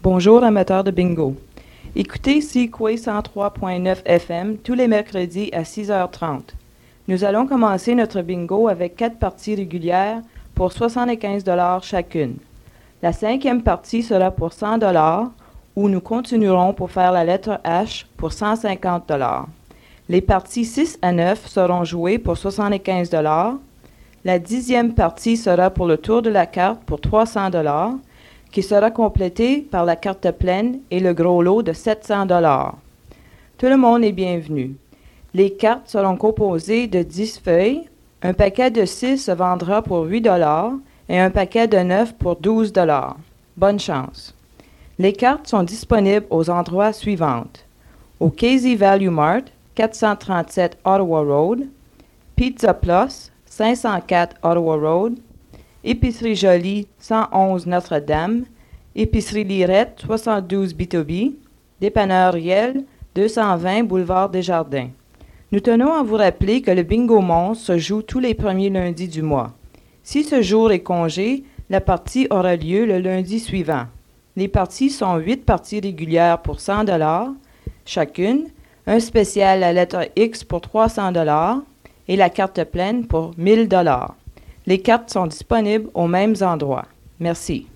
Bonjour amateurs de bingo. Écoutez Sequoia 103.9 FM tous les mercredis à 6h30. Nous allons commencer notre bingo avec 4 parties régulières pour 75 $ chacune. La 5e partie sera pour 100 $ où nous continuerons pour faire la lettre H pour 150 $. Les parties 6 à 9 seront jouées pour 75 $. La 10e partie sera pour le tour de la carte pour 300 $, qui sera complétée par la carte pleine et le gros lot de 700 $. Tout le monde est bienvenu. Les cartes seront composées de 10 feuilles. Un paquet de 6 se vendra pour 8 $ et un paquet de 9 pour 12 $. Bonne chance. Les cartes sont disponibles aux endroits suivants. Au Casey Value Mart, 437 Ottawa Road, Pizza Plus, 504 Ottawa Road, Épicerie Jolie, 111 Notre-Dame, Épicerie Lirette, 72 Bitobi, Dépanneur Riel, 220 Boulevard Desjardins. Nous tenons à vous rappeler que le Bingo Monstre se joue tous les premiers lundis du mois. Si ce jour est congé, la partie aura lieu le lundi suivant. Les parties sont 8 parties régulières pour 100 $ chacune, un spécial à lettre X pour 300 $ et la carte pleine pour 1000 $. Les cartes sont disponibles aux mêmes endroits. Merci.